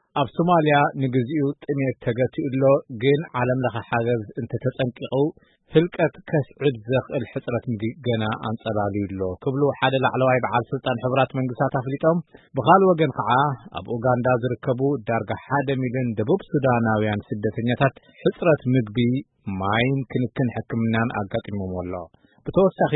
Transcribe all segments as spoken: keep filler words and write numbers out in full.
ኣብ ሶማሊያ ንግዚኡ ጥሜት ተገቲኡሎ ግን ዓለም ለኸ ሓገዝ እንተተጸንቂቑ ህልቀት ከስዕድ ዘኽእል ሕጽረት ምግቢ ገና አንጸላልዩሎ ክብሉ ሓደ ላዕለዋይ በዓል ስልጣን ሕብራት መንግስታት ኣፍሊጦም ብኻል ወገን ከዓ ኣብ ኡጋንዳ ዝርከቡ ዳርጋ ሓደ ሚልዮን ደቡብ ሱዳናውያን ስደተኛታት ሕጽረት ምግቢ ማይን ክንክን ሕክምናን ኣጋጢሞም ኣሎ ብተወሳኺ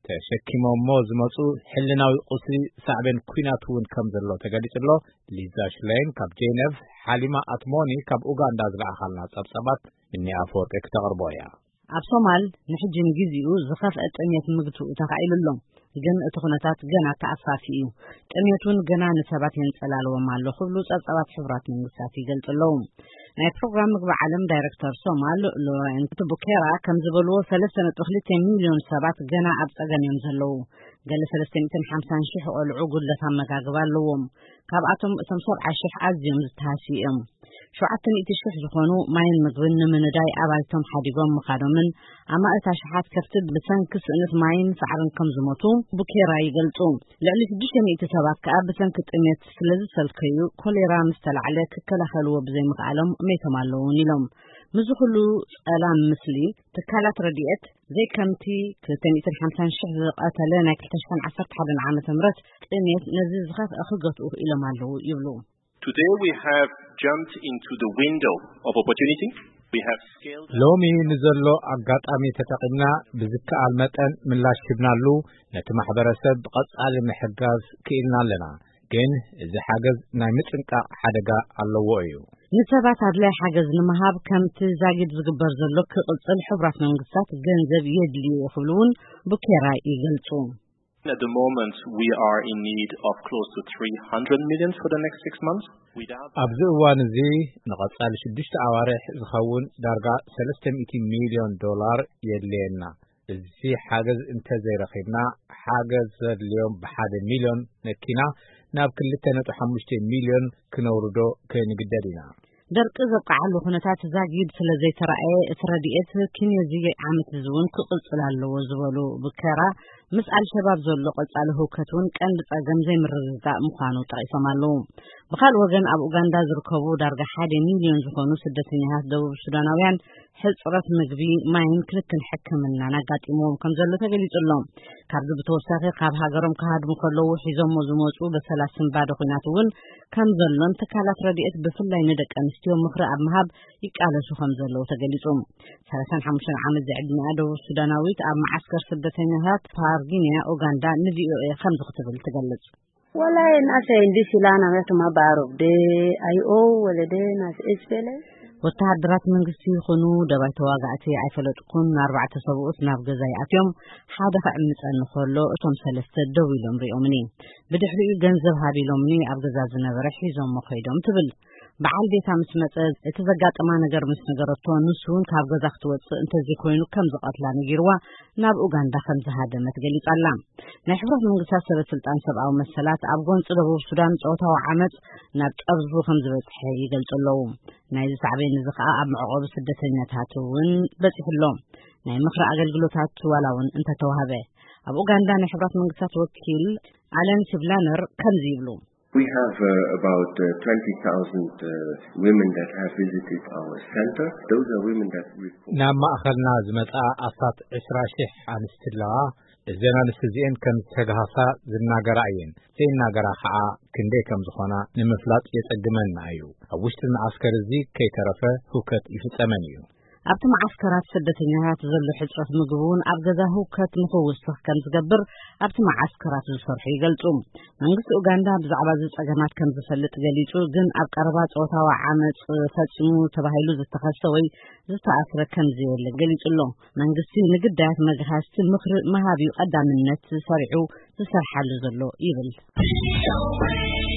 ተሸኪሞሞ ዝመጹ ሕልናዊ ቁስሊ ሳዕቤን ኩናት እውን ከም ዘሎ ተገሊጹሎ ሊዛ ሽሌን ካብ ጄኔቭ ሓሊማ ኣትሞኒ ካብ ኡጋንዳ ዝለኣኻልና ጸብጸባት እኒ ኣፈወርቂ ክተቕርቦ እያ ኣብ ሶማል ንሕጂን ግዚኡ ዝኸፍአ ጥሜት ምግቱ ተኻኢሉሎ ግን እቲ ኩነታት ገና ተኣፋፊ እዩ ጥሜቱን ገና ንሰባት የንጸላልዎም ኣሎ ክብሉ ጸብጸባት ሕብራት መንግስታት ይገልጽለው ናይ ፕሮግራም ምግቢ ዓለም ዳይሬክተር ሶማል ሎሬንት ቡኬራ ከም ዝበልዎ ሰለስተ ነጥቢ ክልተ ሚልዮን ሰባት ገና ኣብ ጸገም እዮም ዘለዉ ገለ ሰለስተ ሚእቲ ሓምሳን ሽሕ ቆልዑ ጉድለት ኣመጋግባ ኣለዎም ካብኣቶም እቶም ሰብዓ ሽሕ ኣዝዮም ዝተሃስዩ እዮም ሸውዓተ ሚእቲ ሽሕ ዝኾኑ ማይን ምግብን ንምንዳይ ኣባልቶም ሓዲጎም ምኻዶምን ኣማእታ ሽሓት ከፍቲ ብሰንኪ ስእነት ማይን ሳዕርን ከም ዝሞቱ ቡኬራ ይገልጹ ልዕሊ ሽዱሽተ ሚእቲ ሰባት ከዓ ብሰንኪ ጥሜት ስለዝሰልከዩ ኮሌራ ምስ ተላዕለ ክከላኸልዎ ብዘይምኽኣሎም ሜቶም ኣለውን ኢሎም ምዝኹሉ ጸላም ምስሊ ትካላት ረድኤት ዘይከምቲ ክልተ ሚእቲ ሓምሳን ሽሕ ዝቐተለ ናይ ክልተ ሽሕን ዓሰርተ ሓደን ዓመተ ምህረት ጥሜት ነዚ ዝኸፍአ ክገትኡ ኢሎም ኣለዉ ይብሉ Today we have jumped into the window of opportunity. We have scaled ሎሚ ንዘሎ ኣጋጣሚ ተጠቒምና ብዝከኣል መጠን ምላሽ ሂብናሉ ነቲ ማሕበረሰብ ብቐጻሊ ምሕጋዝ ክኢልና ኣለና ግን እዚ ሓገዝ ናይ ምጥንቃቕ ሓደጋ ኣለዎ እዩ ንሰባት ኣድላይ ሓገዝ ንምሃብ ከምቲ ዛጊድ ዝግበር ዘሎ ክቕጽል ሕብራት መንግስታት ገንዘብ የድልዩ ክብሉውን ቡኬራ ይገልጹ At the moment, we are in need of close to three hundred million for the next six months. ኣብዚ እዋን እዚ ንቐጻሊ ሽዱሽተ ኣዋርሕ ዝኸውን ዳርጋ ሰለስተ ሚእቲ ሚልዮን ዶላር የድልየና እዚ ሓገዝ እንተዘይረኺብና ሓገዝ ዘድልዮም ብሓደ ሚልዮን ነኪና ናብ ክልተ ነጥቢ ሓሙሽተ ሚልዮን ክነውርዶ ክንግደድ ኢና ደርቂ ዘብቃዓሉ ኩነታት ዛጊድ ስለ ዘይተረኣየ እቲ ረድኤት ክንየዚ ዓመት ዝውን ክቕጽል ኣለዎ ዝበሉ ቡኬራ ምስ አልሸባብ ዘሎ ቀጻሊ ህውከት እውን ቀንዲ ጸገም ዘይምርግጋእ ምዃኑ ጠቂሶም ኣለዉ ብኻል ወገን ኣብ ኡጋንዳ ዝርከቡ ዳርጋ ሓደ ሚልዮን ዝኾኑ ስደተኛታት ደቡብ ሱዳናውያን ሕጽረት ምግቢ ማይን ክንክን ሕክምናን ኣጋጢሞም ከም ዘሎ ተገሊጹሎም ካብዚ ብተወሳኺ ካብ ሃገሮም ክሃድሙ ከለዉ ሒዞሞ ዝመፁ በሰላስን ባዶ ኩናት እውን ከም ዘሎን ትካላት ረድኤት ብፍላይ ንደቂ ኣንስትዮ ምኽሪ ኣብ ምሃብ ይቃለሱ ከም ዘለዉ ተገሊጹ ሰላሳን ሓሙሽተን ዓመት ዘዕድሚኣ ደቡብ ሱዳናዊት ኣብ ማዓስከር ስደተኛታት ፓርጊንያ ኡጋንዳ ንቪኦኤ ከም ዝኽትብል ትገልጽ والله الناس عندي سلانا ما بعرف دي اي او ولا دي ناس اسفل ወታደራት መንግስቲ ይኹኑ ደባይ ተዋጋዕቲ ኣይፈለጥኩን ኣርባዕተ ሰብኡት ናብ ገዛይ ኣትዮም ሓደ ከዕምፀን ከሎ እቶም ሰለስተ ደው ኢሎም ሪኦምኒ ብድሕሪኡ ገንዘብ ሃቢሎምኒ ኣብ ገዛ ዝነበረ ሒዞም ኸይዶም ትብል በዓል ቤታ ምስ መፀ እቲ ዘጋጠማ ነገር ምስ ነገረቶ ንሱን ካብ ገዛ ክትወፅእ እንተዚ ኮይኑ ከም ዝቀትላ ነጊርዋ ናብ ኡጋንዳ ከም ዝሃደመት ገሊጻላ ናይ ሕብረት መንግስታት ሰበ ስልጣን ሰብኣዊ መሰላት ኣብ ጎንፂ ደቡብ ሱዳን ጾታዊ ዓመፅ ናብ ጠብዙ ከም ዝበፅሐ ይገልጽለው ናይ ዝሳዕቤን እዚ ከዓ ኣብ መዕቆብ ስደተኛታት እውን በፂሕሎም ናይ ምኽሪ ኣገልግሎታት ዋላውን እንተተዋህበ ኣብ ኡጋንዳ ናይ ሕብረት መንግስታት ወኪል አለን ሲብላነር ከምዚ ይብሉ We have uh, about uh, twenty thousand uh, women that have visited our center. Those are women that we... ናብ ማእኸልና ዝመጻ ኣሳት عشرين ሺሕ ኣንስትለዋ እዘን ኣንስቲ እዚአን ከም ተጋሃሳ ዝናገራ እየን ዘይናገራ ከዓ ክንደይ ከም ዝኾና ንምፍላጥ የጸግመና እዩ ኣብ ውሽጢ ማዕስከር እዚ ከይተረፈ ሁከት ይፍጸመን እዩ ኣብቲ ማዓስከራት ስደተኛታት ዘሎ ሕጽረት ምግቡን ኣብ ገዛ ሁከት ንኽውስኽ ከም ዝገብር ኣብቲ ማዓስከራት ዝሰርሑ ይገልጹ መንግስቲ ኡጋንዳ ብዛዕባ ዝጸገማት ከም ዝፈልጥ ገሊጹ ግን ኣብ ቀረባ ጾታዊ ዓመፅ ፈጺሙ ተባሂሉ ዝተኸሰ ወይ ዝተኣስረ ከም ዘየለ ገሊጹሎ መንግስቲ ንግዳያት መግሃስቲ ምኽሪ መሃቢው ቀዳምነት ሰሪዑ ዝሰርሓሉ ዘሎ ይብል